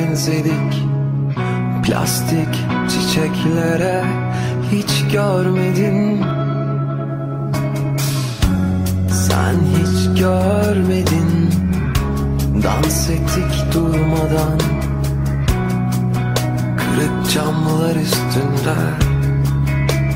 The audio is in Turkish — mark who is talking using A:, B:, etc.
A: benzedik, plastik çiçeklere hiç görmedin. Sen hiç görmedin. Dans ettik durmadan, kırık camlar üstünde.